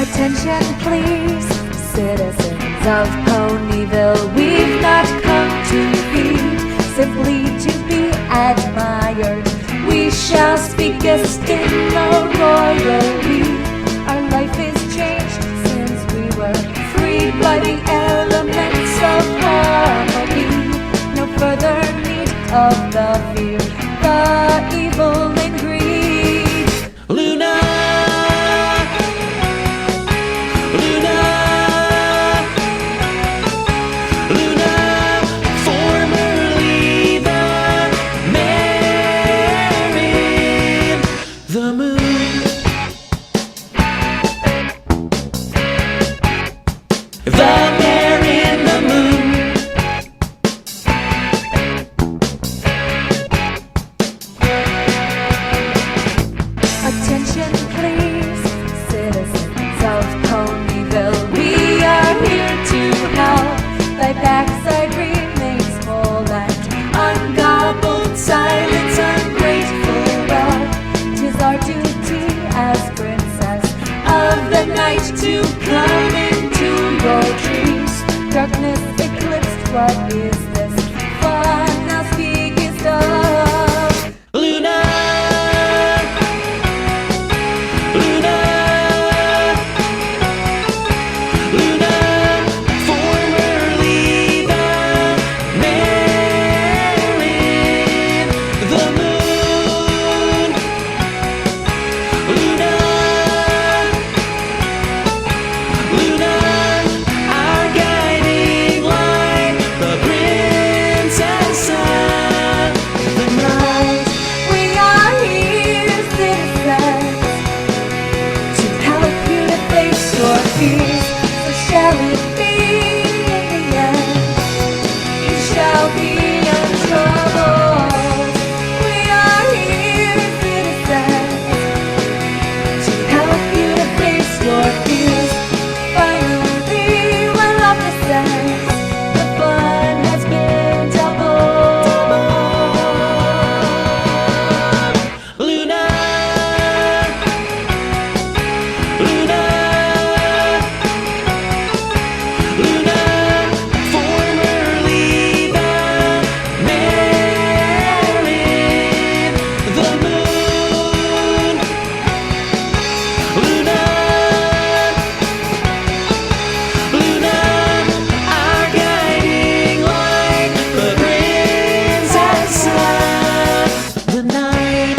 Attention please, citizens of Ponyville. We've not come to feed, simply to be admired. We shall speak guest in the royal we. Our life is changed since we were freed by the elements of harmony. No further need of the fear, the evil and greed. Luna, Luna, Luna, formerly the Mare in the Moon. The Mare in the Moon. Attention please, citizens of Ponyville. We are here to help. Thy backside remains full and ungobbled silence, ungrateful love. 'Tis our duty as princess of the night to come into your dreams. Darkness eclipsed, what is this fun thou speakest of? Luna, Luna, Luna, formerly the Mare in the Moon. Luna, Luna, our guiding light, the princess of the night. We are here, citizens, to help you to face your fears. So shall it be in the end, you shall be untroubled. We are here, citizens, to help you to face your fears. Finally, when love descends, the fun has been doubled. Luna, Luna, Luna, formerly the Mare in the Moon. Luna, Luna, our guiding light, the princess of the night.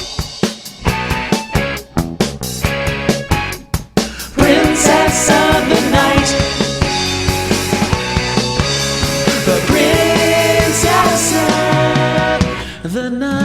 Princess of the night, the princess of the night.